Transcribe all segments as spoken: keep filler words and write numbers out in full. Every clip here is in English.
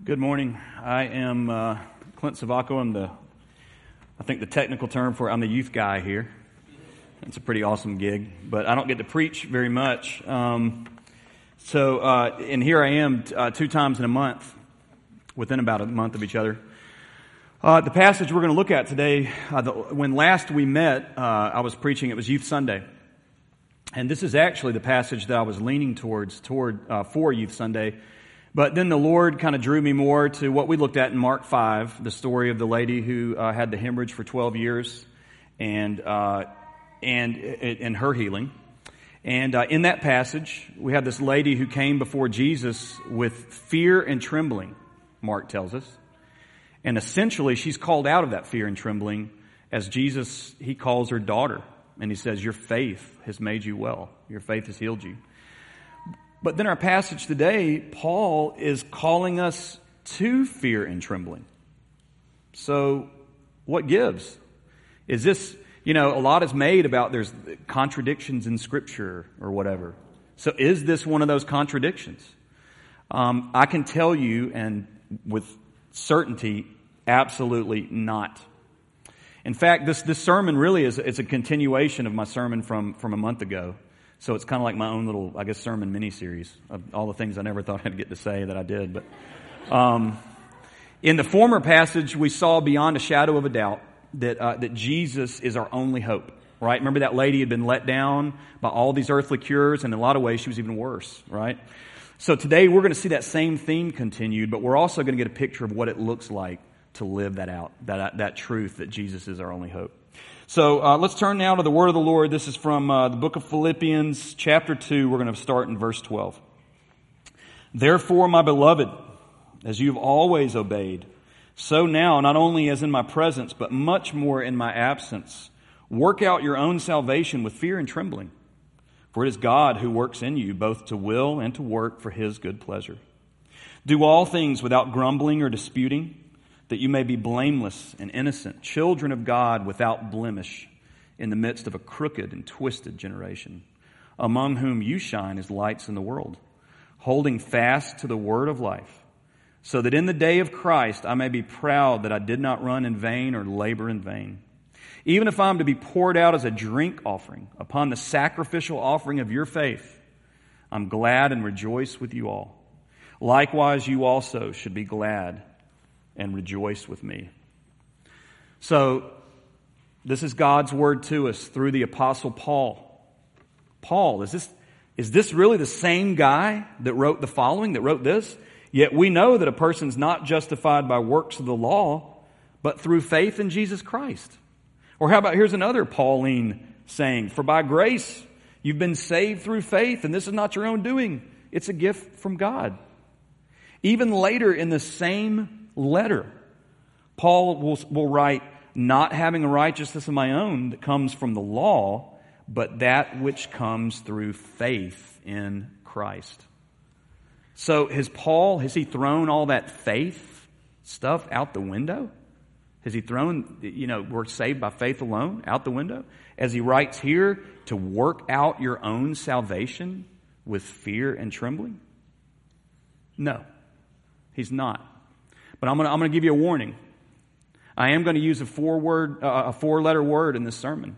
Good morning. I am uh, Clint Savacco. I'm the, I think the technical term for, I'm the youth guy here. It's a pretty awesome gig, but I don't get to preach very much. Um, so, uh, and here I am uh, two times in a month, within about a month of each other. Uh, the passage we're going to look at today, uh, the, when last we met, uh, I was preaching, it was Youth Sunday. And this is actually the passage that I was leaning towards, toward uh, for Youth Sunday. But then the Lord kind of drew me more to what we looked at in Mark five, the story of the lady who uh, had the hemorrhage for twelve years, and uh, and and her healing. And uh, in that passage, we have this lady who came before Jesus with fear and trembling, Mark tells us. And essentially, she's called out of that fear and trembling as Jesus, he calls her daughter. And he says, your faith has made you well. Your faith has healed you. But then our passage today, Paul is calling us to fear and trembling. So what gives? Is this, you know, a lot is made about there's contradictions in Scripture or whatever. So is this one of those contradictions? Um, I can tell you, and with certainty, absolutely not. In fact, this, this sermon really is it's a continuation of my sermon from, from a month ago. So it's kind of like my own little, I guess, sermon mini-series of all the things I never thought I'd get to say that I did. But um, in the former passage, we saw beyond a shadow of a doubt that uh, that Jesus is our only hope, right? Remember that lady had been let down by all these earthly cures, and in a lot of ways she was even worse, right? So today we're going to see that same theme continued, but we're also going to get a picture of what it looks like to live that out, that that truth that Jesus is our only hope. So uh, let's turn now to the word of the Lord. This is from uh, the book of Philippians, chapter two. We're going to start in verse twelve. Therefore, my beloved, as you have always obeyed, so now, not only as in my presence, but much more in my absence, work out your own salvation with fear and trembling. For it is God who works in you, both to will and to work for His good pleasure. Do all things without grumbling or disputing, that you may be blameless and innocent, children of God without blemish, in the midst of a crooked and twisted generation, among whom you shine as lights in the world, holding fast to the word of life, so that in the day of Christ I may be proud that I did not run in vain or labor in vain. Even if I am to be poured out as a drink offering upon the sacrificial offering of your faith, I'm glad and rejoice with you all. Likewise, you also should be glad and rejoice with me. So, this is God's word to us through the Apostle Paul. Paul, is this, is this really the same guy that wrote the following, that wrote this? Yet we know that a person's not justified by works of the law, but through faith in Jesus Christ. Or how about, here's another Pauline saying, for by grace you've been saved through faith, and this is not your own doing. It's a gift from God. Even later in the same letter, Paul will, will write, not having a righteousness of my own that comes from the law, but that which comes through faith in Christ. So has Paul, has he thrown all that faith stuff out the window? Has he thrown, you know, we're saved by faith alone out the window? As he writes here, to work out your own salvation with fear and trembling? No, he's not. But I'm going to I'm going to give you a warning. I am going to use a four word uh, a four letter word in this sermon.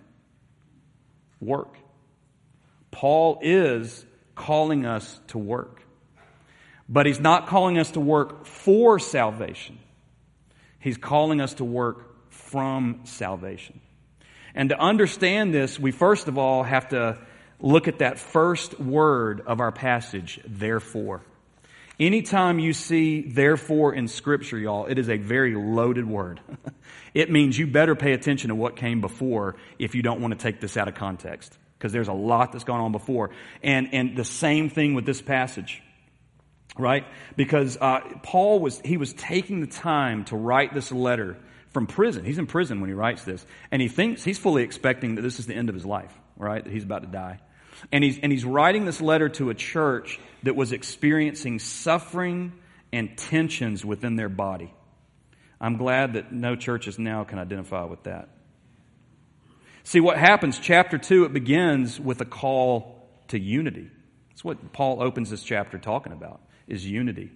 Work. Paul is calling us to work. But he's not calling us to work for salvation. He's calling us to work from salvation. And to understand this, we first of all have to look at that first word of our passage, therefore. Anytime you see therefore in Scripture, y'all, it is a very loaded word. It means you better pay attention to what came before if you don't want to take this out of context, because there's a lot that's gone on before. And and the same thing with this passage, right? Because uh, Paul was he was taking the time to write this letter from prison. He's in prison when he writes this, and he thinks he's fully expecting that this is the end of his life, right? That he's about to die. And he's, and he's writing this letter to a church that was experiencing suffering and tensions within their body. I'm glad that no churches now can identify with that. See, what happens, chapter two, it begins with a call to unity. That's what Paul opens this chapter talking about, is unity.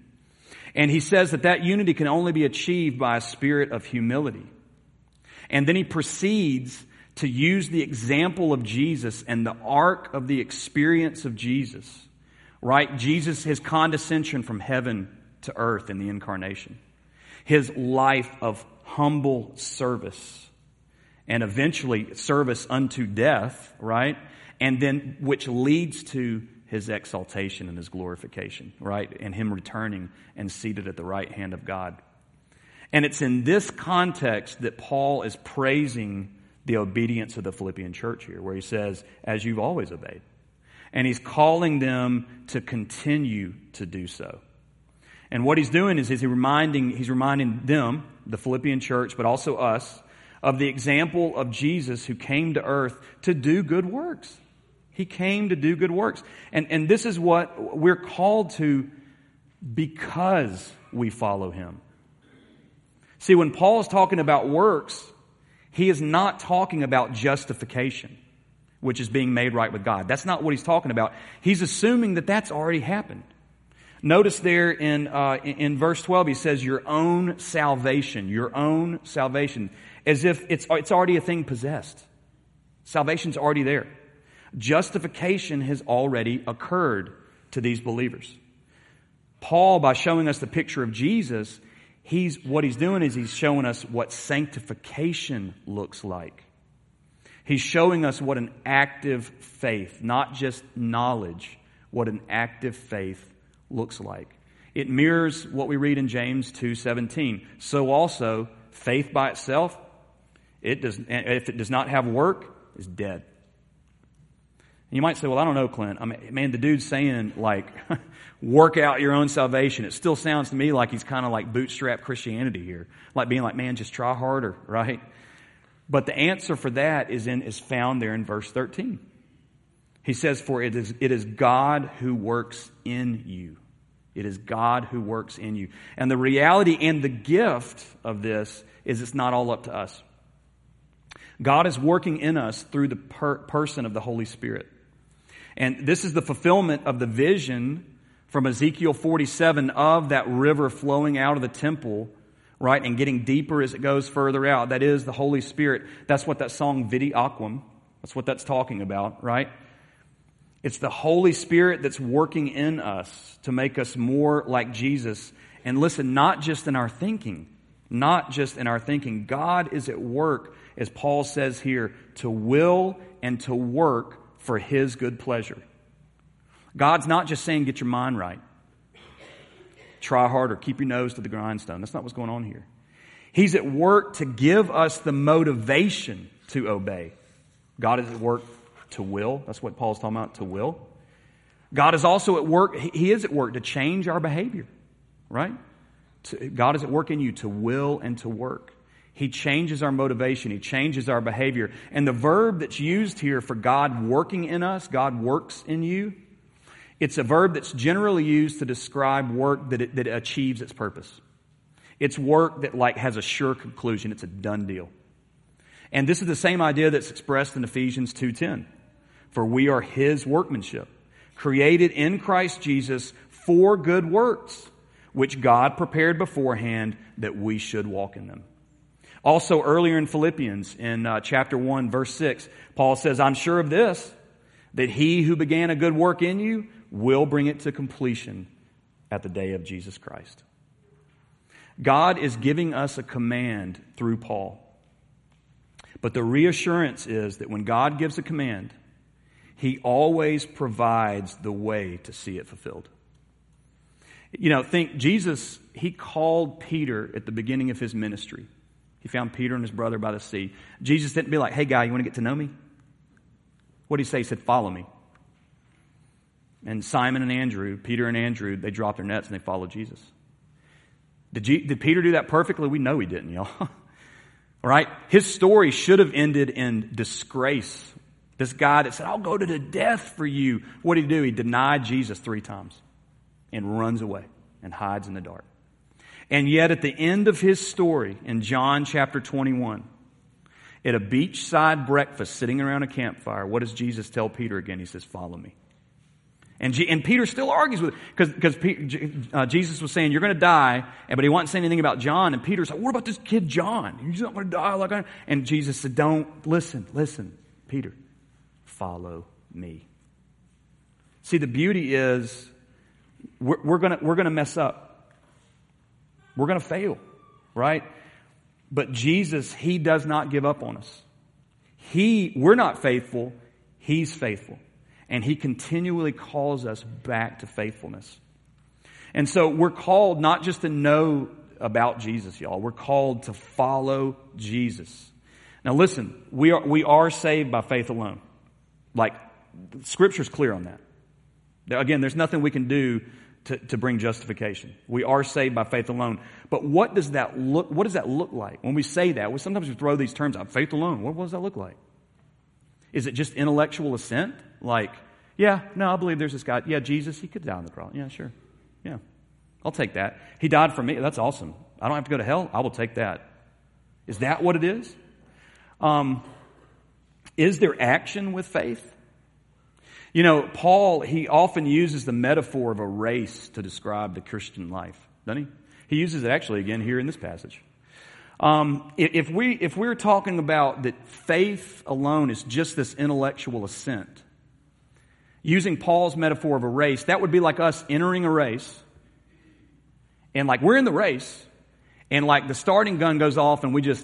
And he says that that unity can only be achieved by a spirit of humility. And then he proceeds to use the example of Jesus and the arc of the experience of Jesus. Right? Jesus, his condescension from heaven to earth in the incarnation. His life of humble service. And eventually service unto death, right? And then which leads to his exaltation and his glorification, right? And him returning and seated at the right hand of God. And it's in this context that Paul is praising the obedience of the Philippian church here, where he says, as you've always obeyed. And he's calling them to continue to do so. And what he's doing is, is he reminding, he's reminding them, the Philippian church, but also us, of the example of Jesus who came to earth to do good works. He came to do good works. And, and this is what we're called to because we follow him. See, when Paul is talking about works, he is not talking about justification, which is being made right with God. That's not what he's talking about. He's assuming that that's already happened. Notice there in, uh, in, in verse twelve, he says, your own salvation, your own salvation, as if it's, it's already a thing possessed. Salvation's already there. Justification has already occurred to these believers. Paul, by showing us the picture of Jesus, he's, what he's doing is he's showing us what sanctification looks like. He's showing us what an active faith, not just knowledge, what an active faith looks like. It mirrors what we read in James two seventeen. So also, faith by itself, it does, if it does not have work, is dead. And you might say, well, I don't know, Clint. I mean, man, the dude's saying, like, work out your own salvation. It still sounds to me like he's kind of like bootstrap Christianity here. Like being like, man, just try harder, right? But the answer for that is in is found there in verse thirteen. He says, for it is, it is God who works in you. It is God who works in you. And the reality and the gift of this is it's not all up to us. God is working in us through the per- person of the Holy Spirit. And this is the fulfillment of the vision from Ezekiel forty-seven of that river flowing out of the temple, right, and getting deeper as it goes further out. That is the Holy Spirit. That's what that song, Vidi Aquam, that's what that's talking about, right? It's the Holy Spirit that's working in us to make us more like Jesus. And listen, not just in our thinking, not just in our thinking. God is at work, as Paul says here, to will and to work for his good pleasure. God's not just saying, get your mind right. Try harder. Keep your nose to the grindstone. That's not what's going on here. He's at work to give us the motivation to obey. God is at work to will. That's what Paul's talking about, to will. God is also at work. He is at work to change our behavior, right? God is at work in you to will and to work. He changes our motivation. He changes our behavior. And the verb that's used here for God working in us, God works in you, it's a verb that's generally used to describe work that it, that achieves its purpose. It's work that like has a sure conclusion. It's a done deal. And this is the same idea that's expressed in Ephesians two ten. For we are his workmanship, created in Christ Jesus for good works, which God prepared beforehand that we should walk in them. Also earlier in Philippians, in uh, chapter one, verse six, Paul says, I'm sure of this, that he who began a good work in you will bring it to completion at the day of Jesus Christ. God is giving us a command through Paul. But the reassurance is that when God gives a command, he always provides the way to see it fulfilled. You know, think Jesus, he called Peter at the beginning of his ministry. He found Peter and his brother by the sea. Jesus didn't be like, hey guy, you want to get to know me? What did he say? He said, follow me. And Simon and Andrew, Peter and Andrew, they dropped their nets and they followed Jesus. Did, G- did Peter do that perfectly? We know he didn't, y'all. All right? His story should have ended in disgrace. This guy that said, I'll go to the death for you. What did he do? He denied Jesus three times and runs away and hides in the dark. And yet at the end of his story in John chapter twenty-one, at a beachside breakfast sitting around a campfire, what does Jesus tell Peter again? He says, follow me. And, G, and Peter still argues with it because uh, Jesus was saying, you're going to die, but he wasn't saying anything about John. And Peter's like, what about this kid John? He's not going to die like I am. And Jesus said, don't, listen, listen, Peter, follow me. See, the beauty is we're, we're going we're gonna mess up. We're going to fail, right? But Jesus, he does not give up on us. He, we're not faithful. He's faithful. And he continually calls us back to faithfulness. And so we're called not just to know about Jesus, y'all. We're called to follow Jesus. Now listen, we are, we are saved by faith alone. Like, Scripture's clear on that. Now, again, there's nothing we can do to, to bring justification. We are saved by faith alone. But what does that look, what does that look like? When we say that, we sometimes we throw these terms out, faith alone. What, what does that look like? Is it just intellectual assent? Like, yeah, no, I believe there's this guy. Yeah, Jesus, he could die on the cross. Yeah, sure. Yeah, I'll take that. He died for me. That's awesome. I don't have to go to hell. I will take that. Is that what it is? Um, is there action with faith? You know, Paul, he often uses the metaphor of a race to describe the Christian life, doesn't he? He uses it actually again here in this passage. Um, if we, if we're talking about that faith alone is just this intellectual assent, using Paul's metaphor of a race, that would be like us entering a race, and like we're in the race, and like the starting gun goes off, and we just,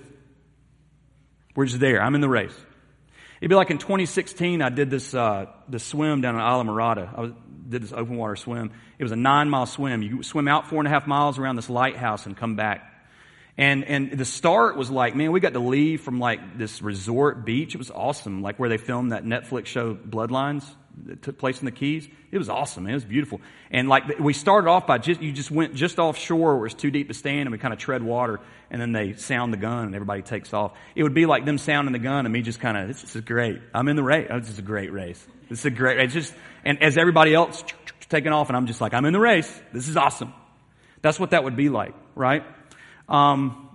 we're just there. I'm in the race. It'd be like in twenty sixteen, I did this, uh, this swim down in Isla Mirada. I was, did this open water swim. It was a nine mile swim. You swim out four and a half miles around this lighthouse and come back. And and the start was like, man, we got to leave from like this resort beach. It was awesome, like where they filmed that Netflix show Bloodlines that took place in the Keys. It was awesome, man. It was beautiful. And like we started off by just, you just went just offshore where it's too deep to stand, and we kind of tread water, and then they sound the gun and everybody takes off. It would be like them sounding the gun and me just kind of, this is great. I'm in the race. Oh, this is a great race. This is a great race. It's just, and as everybody else taking off, and I'm just like, I'm in the race. This is awesome. That's what that would be like, right? Um,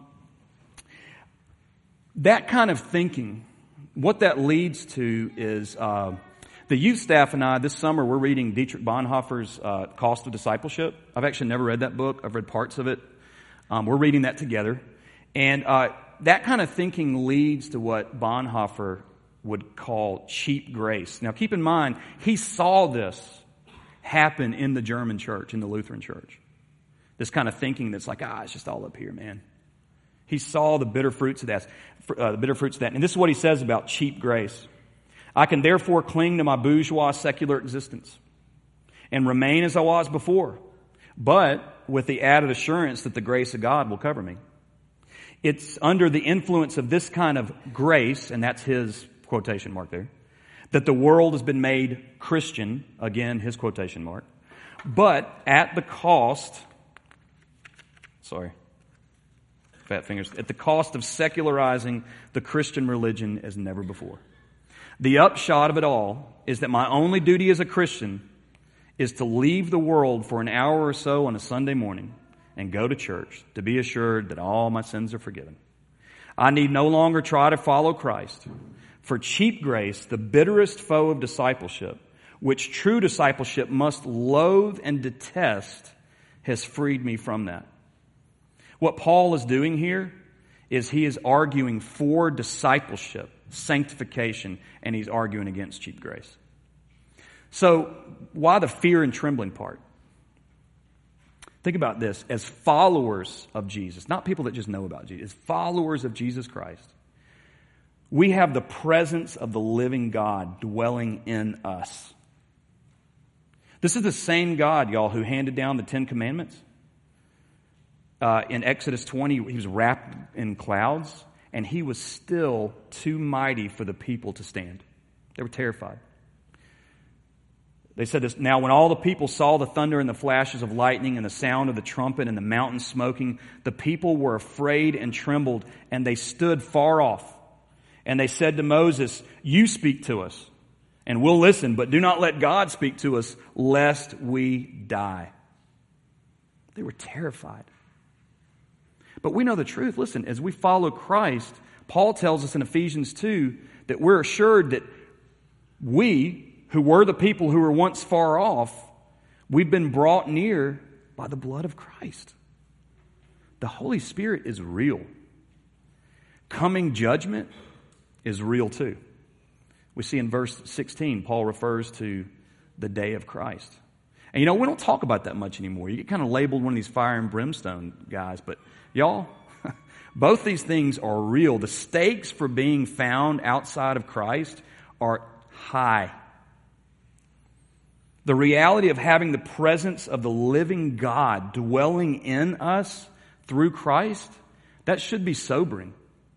that kind of thinking, what that leads to is uh, the youth staff and I, this summer, we're reading Dietrich Bonhoeffer's uh, Cost of Discipleship. I've actually never read that book. I've read parts of it. Um, we're reading that together. And uh, that kind of thinking leads to what Bonhoeffer would call cheap grace. Now, keep in mind, he saw this happen in the German church, in the Lutheran church. This kind of thinking that's like, ah, it's just all up here, man. He saw the bitter fruits of that, uh, the bitter fruits of that. And this is what he says about cheap grace. I can therefore cling to my bourgeois secular existence and remain as I was before, but with the added assurance that the grace of God will cover me. It's under the influence of this kind of grace, and that's his quotation mark there, that the world has been made Christian, again, his quotation mark, but at the cost... Sorry. Fat fingers. At the cost of secularizing the Christian religion as never before. The upshot of it all is that my only duty as a Christian is to leave the world for an hour or so on a Sunday morning and go to church to be assured that all my sins are forgiven. I need no longer try to follow Christ. For cheap grace, the bitterest foe of discipleship, which true discipleship must loathe and detest, has freed me from that. What Paul is doing here is he is arguing for discipleship, sanctification, and he's arguing against cheap grace. So, why the fear and trembling part? Think about this. As followers of Jesus, not people that just know about Jesus, as followers of Jesus Christ, we have the presence of the living God dwelling in us. This is the same God, y'all, who handed down the Ten Commandments. Uh, in Exodus twenty, he was wrapped in clouds, and he was still too mighty for the people to stand. They were terrified. They said this, now when all the people saw the thunder and the flashes of lightning and the sound of the trumpet and the mountain smoking, the people were afraid and trembled, and they stood far off. And they said to Moses, you speak to us, and we'll listen, but do not let God speak to us, lest we die. They were terrified. But we know the truth. Listen, as we follow Christ, Paul tells us in Ephesians two that we're assured that we, who were the people who were once far off, we've been brought near by the blood of Christ. The Holy Spirit is real. Coming judgment is real too. We see in verse sixteen, Paul refers to the day of Christ. And you know, we don't talk about that much anymore. You get kind of labeled one of these fire and brimstone guys, but y'all, both these things are real. The stakes for being found outside of Christ are high. The reality of having the presence of the living God dwelling in us through Christ, that should be sobering.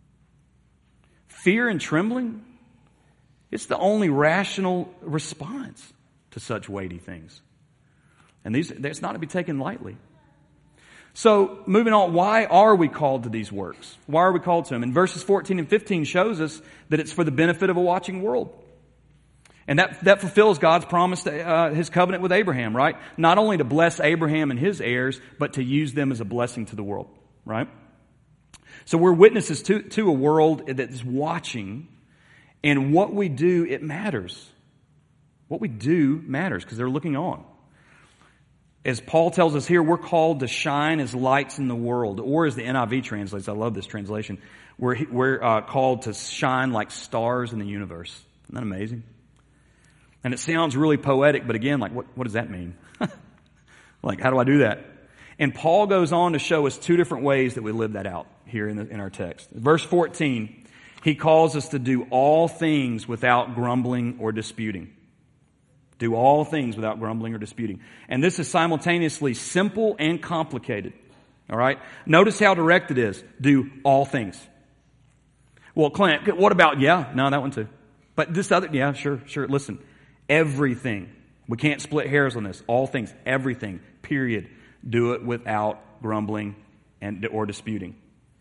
Fear and trembling, it's the only rational response to such weighty things. And these, it's not to be taken lightly. So, moving on, why are we called to these works? Why are we called to them? And verses fourteen and fifteen shows us that it's for the benefit of a watching world. And that, that fulfills God's promise to uh, His covenant with Abraham, right? Not only to bless Abraham and his heirs, but to use them as a blessing to the world, right? So we're witnesses to, to a world that's watching, and what we do, it matters. What we do matters because they're looking on. As Paul tells us here, we're called to shine as lights in the world, or as the N I V translates, I love this translation, we're, we're uh, called to shine like stars in the universe. Isn't that amazing? And it sounds really poetic, but again, like, what, what does that mean? Like, how do I do that? And Paul goes on to show us two different ways that we live that out here in, the, in our text. Verse fourteen, he calls us to do all things without grumbling or disputing. Do all things without grumbling or disputing. And this is simultaneously simple and complicated. All right? Notice how direct it is. Do all things. Well, Clint, what about, yeah, no, that one too. But this other, yeah, sure, sure. Listen, everything. We can't split hairs on this. All things, everything, period. Do it without grumbling and or disputing.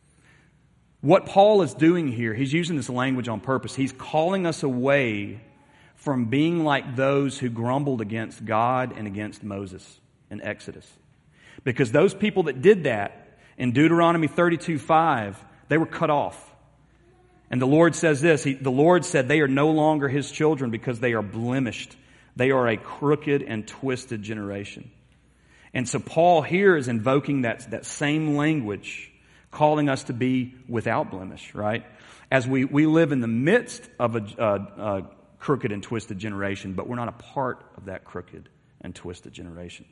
What Paul is doing here, he's using this language on purpose. He's calling us away from being like those who grumbled against God and against Moses in Exodus. Because those people that did that in Deuteronomy thirty-two five, they were cut off. And the Lord says this, he, the Lord said they are no longer His children because they are blemished. They are a crooked and twisted generation. And so Paul here is invoking that, that same language, calling us to be without blemish, right? As we, we live in the midst of a, a, a crooked and twisted generation, but we're not a part of that crooked and twisted generation.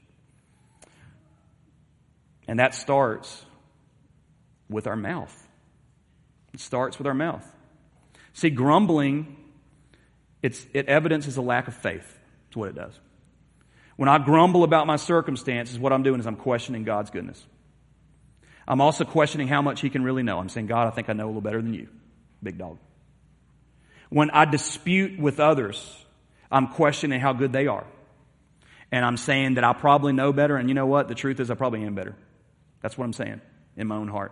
And that starts with our mouth. It starts with our mouth. See, grumbling, it's, it evidences a lack of faith. That's what it does. When I grumble about my circumstances, what I'm doing is I'm questioning God's goodness. I'm also questioning how much He can really know. I'm saying, God, I think I know a little better than you, big dog. When I dispute with others, I'm questioning how good they are. And I'm saying that I probably know better, and you know what? The truth is I probably am better. That's what I'm saying in my own heart.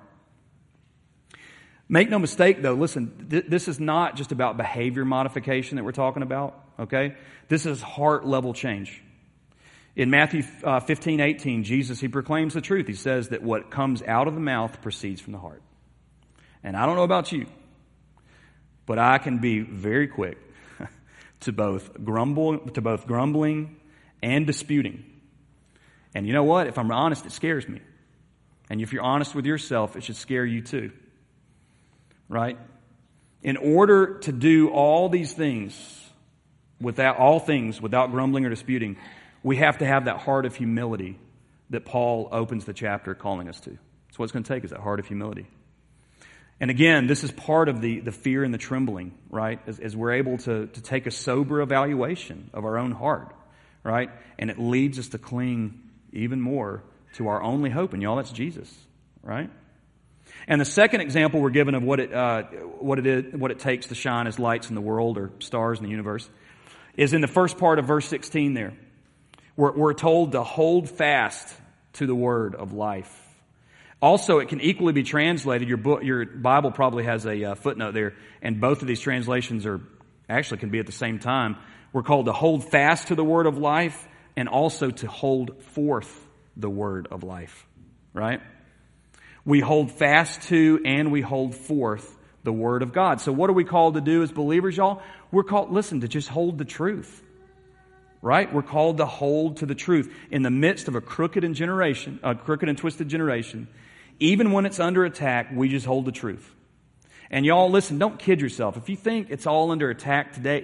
Make no mistake, though, listen, th- this is not just about behavior modification that we're talking about, okay? This is heart-level change. In Matthew uh, fifteen eighteen, Jesus, He proclaims the truth. He says that what comes out of the mouth proceeds from the heart. And I don't know about you, but I can be very quick to both grumble, to both grumbling and disputing. And you know what? If I'm honest, it scares me. And if you're honest with yourself, it should scare you too. Right? In order to do all these things, without all things, without grumbling or disputing, we have to have that heart of humility that Paul opens the chapter calling us to. That's what it's going to take, is that heart of humility. And again, this is part of the, the fear and the trembling, right? As, as we're able to, to take a sober evaluation of our own heart, right? And it leads us to cling even more to our only hope, and y'all, that's Jesus, right? And the second example we're given of what it uh, what it is, what it takes to shine as lights in the world or stars in the universe is in the first part of verse sixteen there. We're, we're told to hold fast to the word of life. Also, it can equally be translated. Your book, your Bible probably has a uh, footnote there, and both of these translations are actually can be at the same time. We're called to hold fast to the word of life and also to hold forth the word of life, right? We hold fast to and we hold forth the word of God. So what are we called to do as believers, y'all? We're called, listen, to just hold the truth. right? We're called to hold to the truth. In the midst of a crooked and generation, a crooked and twisted generation, even when it's under attack, we just hold the truth. And y'all, listen, don't kid yourself. If you think it's all under attack today,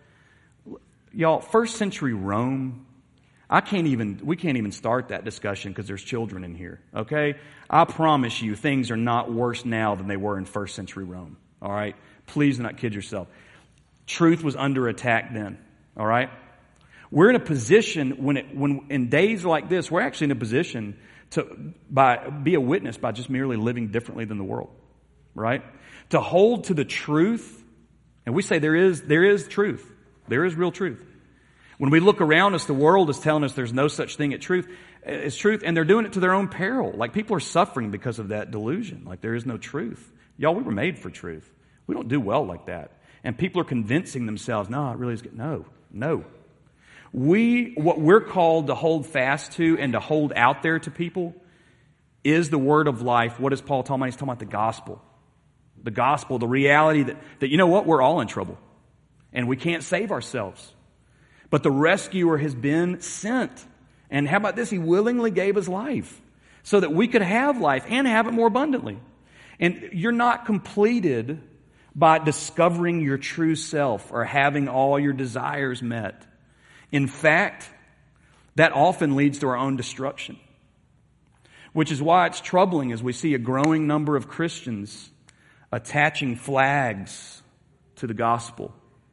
y'all, first century Rome, I can't even, we can't even start that discussion because there's children in here, okay? I promise you things are not worse now than they were in first century Rome, all right? Please do not kid yourself. Truth was under attack then, all right? We're in a position when it, when in days like this, we're actually in a position to by be a witness by just merely living differently than the world, right? To hold to the truth, and we say there is there is truth. There is real truth. When we look around us, the world is telling us there's no such thing as truth. It's truth, and they're doing it to their own peril. Like people are suffering because of that delusion. Like there is no truth. Y'all, we were made for truth. We don't do well like that. And people are convincing themselves, no, it really is good. No, no. We, what we're called to hold fast to and to hold out there to people is the word of life. What is Paul talking about? He's talking about the gospel. The gospel, the reality that, that, you know what, we're all in trouble. And we can't save ourselves. But the rescuer has been sent. And how about this? He willingly gave his life so that we could have life and have it more abundantly. And you're not completed by discovering your true self or having all your desires met. In fact, that often leads to our own destruction. Which is why it's troubling as we see a growing number of Christians attaching flags to the gospel.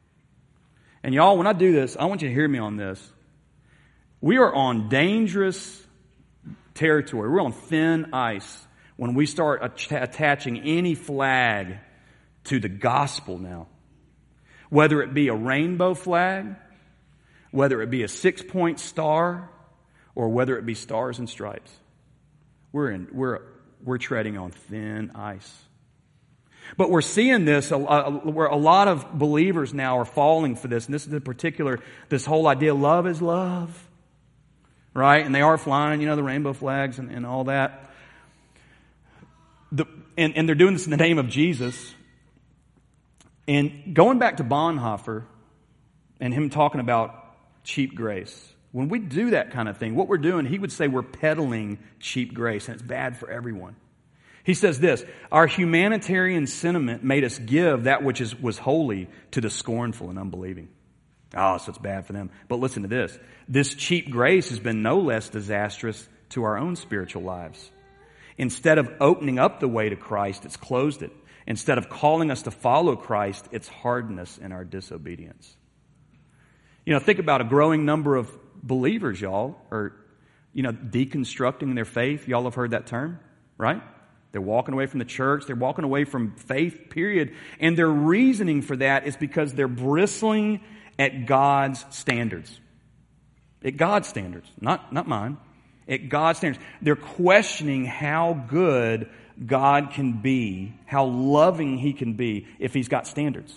And y'all, when I do this, I want you to hear me on this. We are on dangerous territory. We're on thin ice when we start att- attaching any flag to the gospel now. Whether it be a rainbow flag, whether it be a six-point star, or whether it be stars and stripes. We're in, we're, we're treading on thin ice. But we're seeing this, uh, where a lot of believers now are falling for this. And this is in particular, this whole idea, love is love. Right? And they are flying, you know, the rainbow flags and, and all that. The, and, and they're doing this in the name of Jesus. And going back to Bonhoeffer and him talking about cheap grace. When we do that kind of thing, what we're doing, he would say we're peddling cheap grace, and it's bad for everyone. He says this, our humanitarian sentiment made us give that which is, was holy to the scornful and unbelieving. Oh, so it's bad for them. But listen to this. This cheap grace has been no less disastrous to our own spiritual lives. Instead of opening up the way to Christ, it's closed it. Instead of calling us to follow Christ, it's hardened us in our disobedience. You know, think about a growing number of believers, y'all, are, you know, deconstructing their faith. Y'all have heard that term, right? They're walking away from the church. They're walking away from faith, period. And their reasoning for that is because they're bristling at God's standards. At God's standards, not, not mine. At God's standards. They're questioning how good God can be, how loving He can be if He's got standards.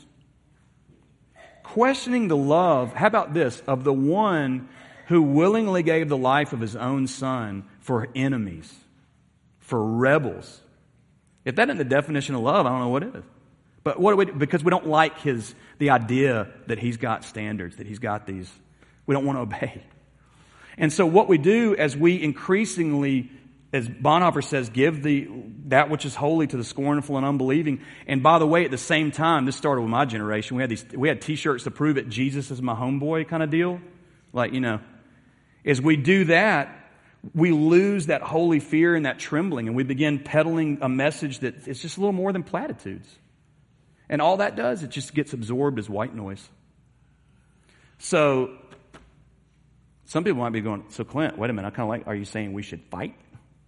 Questioning the love, how about this, of the one who willingly gave the life of His own Son for enemies, for rebels. If that isn't the definition of love, I don't know what is. But what do we do? Because we don't like his the idea that He's got standards, that He's got these, we don't want to obey. And so what we do as we increasingly, as Bonhoeffer says, give the that which is holy to the scornful and unbelieving. And by the way, at the same time, this started with my generation. We had these we had T-shirts to prove it, Jesus is my homeboy kind of deal. Like, you know, as we do that, we lose that holy fear and that trembling, and we begin peddling a message that it's just a little more than platitudes. And all that does, it just gets absorbed as white noise. So, some people might be going, so Clint, wait a minute, I kind of like, are you saying we should fight?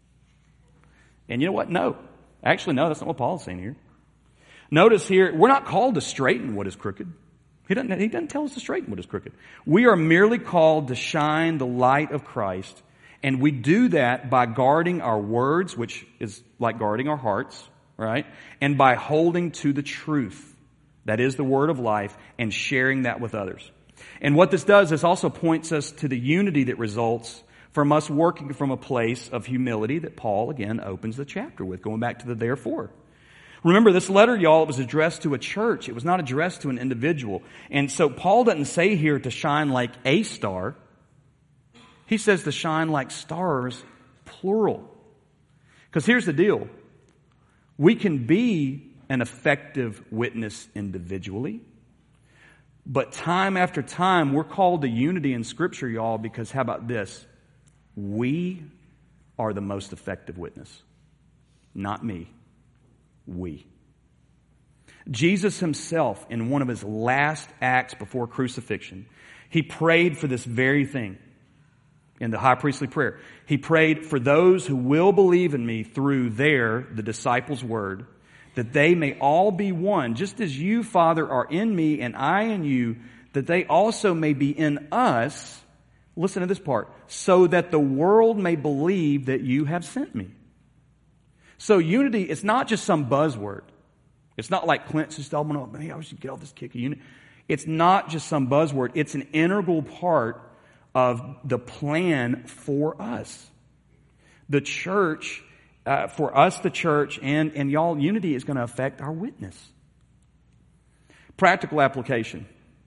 And you know what? No. Actually, no, that's not what Paul's saying here. Notice here, we're not called to straighten what is crooked. He doesn't, he doesn't tell us to straighten what is crooked. We are merely called to shine the light of Christ. And we do that by guarding our words, which is like guarding our hearts, right? And by holding to the truth. That is the word of life, and sharing that with others. And what this does, this also points us to the unity that results from us working from a place of humility that Paul, again, opens the chapter with, going back to the therefore. Remember, this letter, y'all, it was addressed to a church. It was not addressed to an individual. And so Paul doesn't say here to shine like a star. He says to shine like stars, plural. Because here's the deal. We can be an effective witness individually. But time after time, we're called to unity in Scripture, y'all, because how about this? We are the most effective witness. Not me. We. Jesus himself, in one of his last acts before crucifixion, he prayed for this very thing in the high priestly prayer. He prayed for those who will believe in me through their, the disciples' word, that they may all be one, just as you, Father, are in me and I in you, that they also may be in us. Listen to this part. So that the world may believe that you have sent me. So unity is not just some buzzword. It's not like Clint's just, oh, man, I should get all this kick of unity. It's not just some buzzword. It's an integral part of the plan for us. The church, uh, for us, the church, and, and y'all, unity is going to affect our witness. Practical application.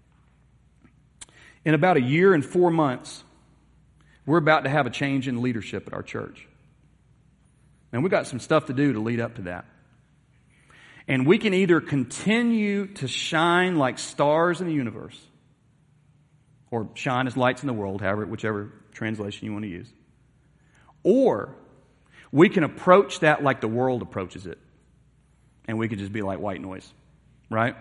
In about a year and four months, we're about to have a change in leadership at our church. And we've got some stuff to do to lead up to that. And we can either continue to shine like stars in the universe, or shine as lights in the world, however, whichever translation you want to use. Or we can approach that like the world approaches it. And we could just be like white noise. Right?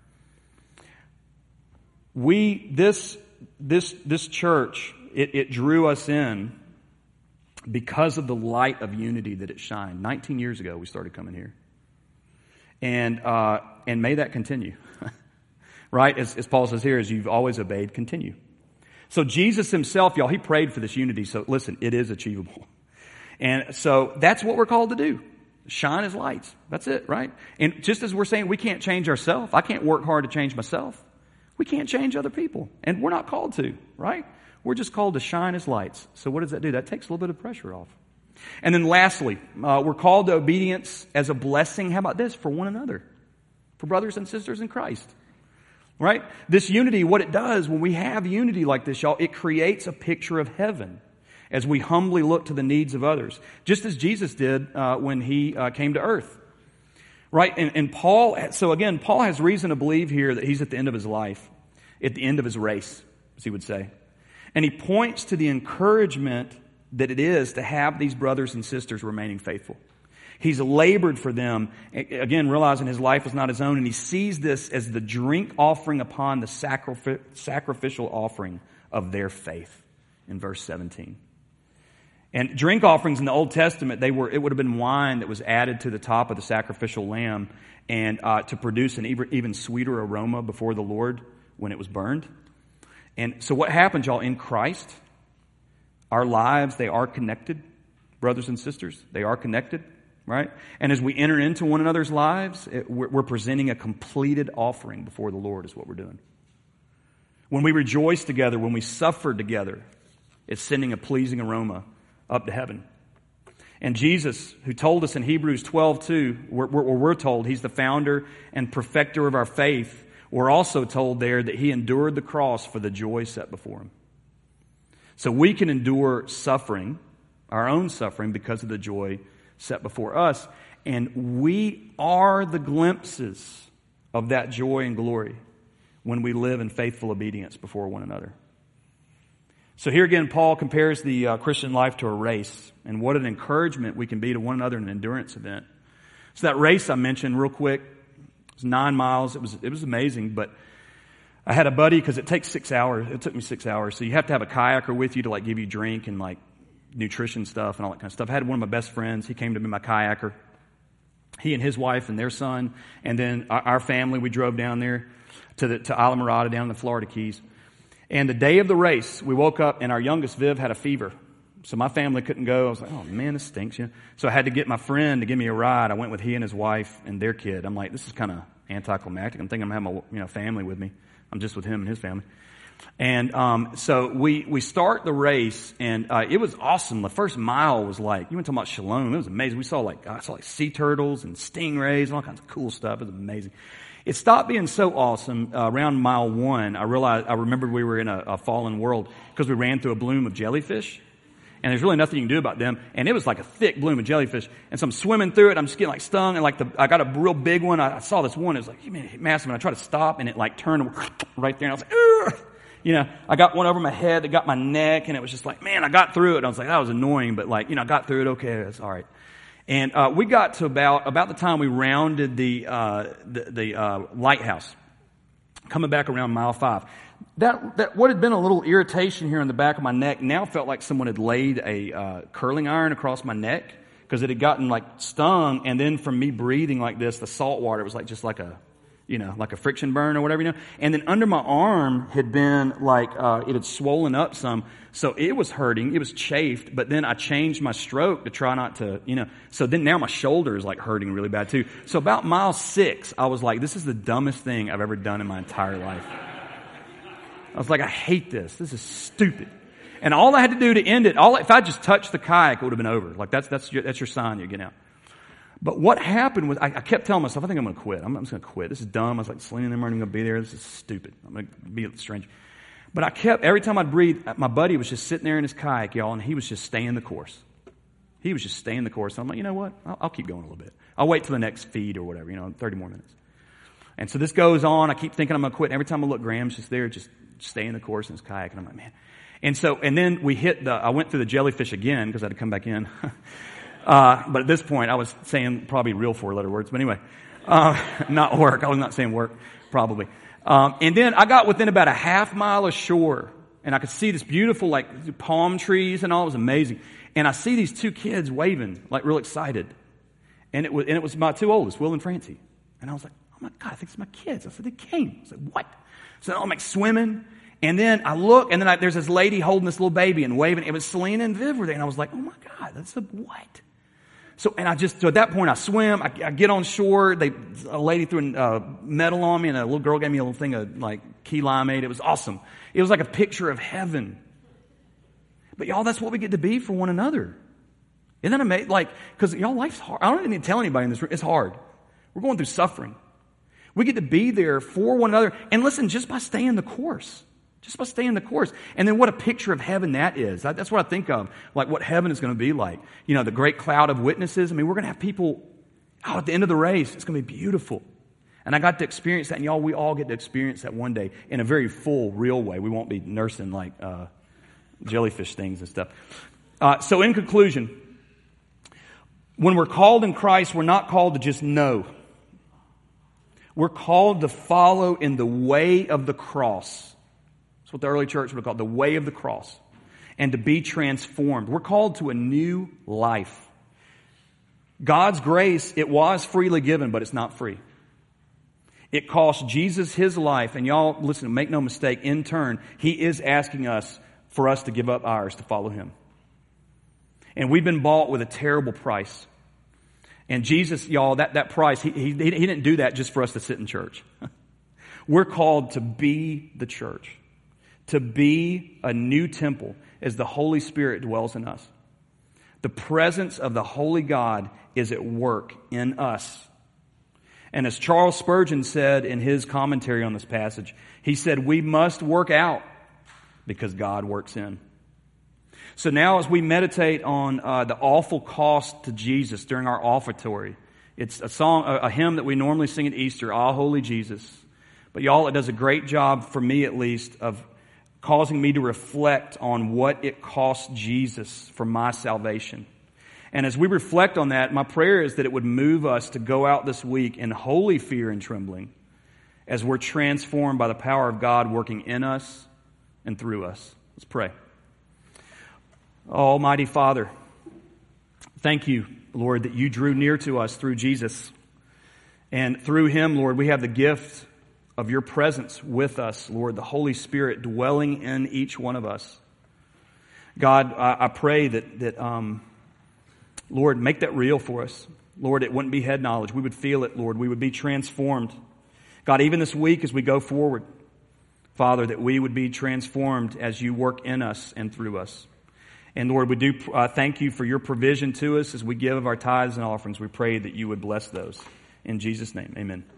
We, this, this, this church, it, it drew us in because of the light of unity that it shined. nineteen years ago, we started coming here. And, uh, and may that continue. Right? As, as Paul says here, as you've always obeyed, continue. So Jesus himself, y'all, he prayed for this unity. So listen, it is achievable. And so that's what we're called to do. Shine as lights. That's it, right? And just as we're saying we can't change ourselves, I can't work hard to change myself. We can't change other people. And we're not called to, right? We're just called to shine as lights. So what does that do? That takes a little bit of pressure off. And then lastly, uh, we're called to obedience as a blessing. How about this? For one another. For brothers and sisters in Christ. Right? This unity, what it does when we have unity like this, y'all, it creates a picture of heaven as we humbly look to the needs of others. Just as Jesus did uh, when he uh, came to earth. Right? And, and Paul, so again, Paul has reason to believe here that he's at the end of his life. At the end of his race, as he would say. And he points to the encouragement that it is to have these brothers and sisters remaining faithful. He's labored for them, again, realizing his life is not his own, and he sees this as the drink offering upon the sacrific- sacrificial offering of their faith in verse seventeen. And drink offerings in the Old Testament, they were it would have been wine that was added to the top of the sacrificial lamb and uh, to produce an even, even sweeter aroma before the Lord when it was burned. And so what happens, y'all, in Christ, our lives, they are connected, brothers and sisters. They are connected, right? And as we enter into one another's lives, it, we're, we're presenting a completed offering before the Lord is what we're doing. When we rejoice together, when we suffer together, it's sending a pleasing aroma up to heaven. And Jesus, who told us in Hebrews twelve two, where we're, we're told he's the founder and perfecter of our faith, we're also told there that he endured the cross for the joy set before him. So we can endure suffering, our own suffering, because of the joy set before us. And we are the glimpses of that joy and glory when we live in faithful obedience before one another. So here again, Paul compares the uh, Christian life to a race, and what an encouragement we can be to one another in an endurance event. So that race I mentioned real quick, it was nine miles. It was it was amazing, but I had a buddy because it takes six hours. It took me six hours. So you have to have a kayaker with you to like give you drink and like nutrition stuff and all that kind of stuff. I had one of my best friends. He came to be my kayaker. He and his wife and their son, and then our, our family. We drove down there to the to Isla Mirada down in the Florida Keys. And the day of the race, we woke up and our youngest Viv had a fever. So my family couldn't go. I was like, oh man, this stinks. You know? So I had to get my friend to give me a ride. I went with he and his wife and their kid. I'm like, this is kind of anticlimactic. I'm thinking I'm having my you know family with me. I'm just with him and his family. And um, so we we start the race, and uh, it was awesome. The first mile was like, you were talking about shalom. It was amazing. We saw like I saw like sea turtles and stingrays and all kinds of cool stuff. It was amazing. It stopped being so awesome uh, around mile one. I realized I remembered we were in a, a fallen world because we ran through a bloom of jellyfish. And there's really nothing you can do about them. And it was like a thick bloom of jellyfish. And so I'm swimming through it. I'm just getting like stung. And like the, I got a real big one. I, I saw this one. It was like, man, massive. And I tried to stop and it like turned right there. And I was like, ugh. You know, I got one over my head that got my neck. And it was just like, man, I got through it. And I was like, that was annoying. But like, you know, I got through it. Okay, that's all right. And uh, we got to about, about the time we rounded the, uh, the, the uh, lighthouse, coming back around mile five. That, that what had been a little irritation here in the back of my neck now felt like someone had laid a uh, curling iron across my neck because it had gotten like stung, and then from me breathing like this, the salt water was like just like a, you know, like a friction burn or whatever, you know. And then under my arm had been like uh, it had swollen up some, so it was hurting, it was chafed. But then I changed my stroke to try not to, you know. So then now my shoulder is like hurting really bad too. So about mile six, I was like, this is the dumbest thing I've ever done in my entire life. I was like, I hate this. This is stupid. And all I had to do to end it, all if I just touched the kayak, it would have been over. Like that's that's your, that's your sign you're getting out. But what happened was, I, I kept telling myself, I think I'm going to quit. I'm, I'm just going to quit. This is dumb. I was like, Selena and them aren't even going to be there. This is stupid. I'm going to be a stranger. But I kept, every time I'd breathe, my buddy was just sitting there in his kayak, y'all, and he was just staying the course. He was just staying the course. I'm like, you know what? I'll, I'll keep going a little bit. I'll wait till the next feed or whatever, you know, thirty more minutes. And so this goes on. I keep thinking I'm going to quit. And every time I look, Graham's just there, just staying the course in his kayak. And I'm like, man. And so, and then we hit the, I went through the jellyfish again because I had to come back in. uh, but at this point, I was saying probably real four-letter words. But anyway, uh, not work. I was not saying work, probably. Um, and then I got within about a half mile of shore. And I could see this beautiful, like, palm trees and all. It was amazing. And I see these two kids waving, like, real excited. And it was, and it was my two oldest, Will and Francie. And I was like, oh my God, I think it's my kids. I said, they came. I said, what? So I'm like swimming. And then I look, and then I, there's this lady holding this little baby and waving. It was Selena and Viv were there. And I was like, oh my God, that's a what? So, and I just, so at that point I swim, I, I get on shore. They, a lady threw a uh, metal on me, and a little girl gave me a little thing of like key limeade. It was awesome. It was like a picture of heaven. But y'all, that's what we get to be for one another. Isn't that amazing? Like, because y'all, life's hard. I don't need to tell anybody in this room. It's hard. We're going through suffering. We get to be there for one another. And listen, just by staying the course. Just by staying the course. And then what a picture of heaven that is. That's what I think of. Like what heaven is going to be like. You know, the great cloud of witnesses. I mean, we're going to have people, oh, at the end of the race, it's going to be beautiful. And I got to experience that. And y'all, we all get to experience that one day in a very full, real way. We won't be nursing like uh, jellyfish things and stuff. Uh, so in conclusion, when we're called in Christ, we're not called to just know. We're called to follow in the way of the cross. That's what the early church would have called the way of the cross. And to be transformed. We're called to a new life. God's grace, it was freely given, but it's not free. It cost Jesus his life. And y'all, listen, make no mistake, in turn, he is asking us for us to give up ours to follow him. And we've been bought with a terrible price. And Jesus, y'all, that, that price, he, he, he didn't do that just for us to sit in church. We're called to be the church, to be a new temple as the Holy Spirit dwells in us. The presence of the Holy God is at work in us. And as Charles Spurgeon said in his commentary on this passage, he said, we must work out because God works in. So now as we meditate on uh, the awful cost to Jesus during our offertory, it's a song, a, a hymn that we normally sing at Easter, Ah, Holy Jesus. But y'all, it does a great job, for me at least, of causing me to reflect on what it cost Jesus for my salvation. And as we reflect on that, my prayer is that it would move us to go out this week in holy fear and trembling as we're transformed by the power of God working in us and through us. Let's pray. Almighty Father, thank you, Lord, that you drew near to us through Jesus. And through him, Lord, we have the gift of your presence with us, Lord, the Holy Spirit dwelling in each one of us. God, I, I pray that, that um, Lord, make that real for us. Lord, it wouldn't be head knowledge. We would feel it, Lord. We would be transformed. God, even this week as we go forward, Father, that we would be transformed as you work in us and through us. And Lord, we do uh, thank you for your provision to us as we give our tithes and offerings. We pray that you would bless those. In Jesus' name, amen.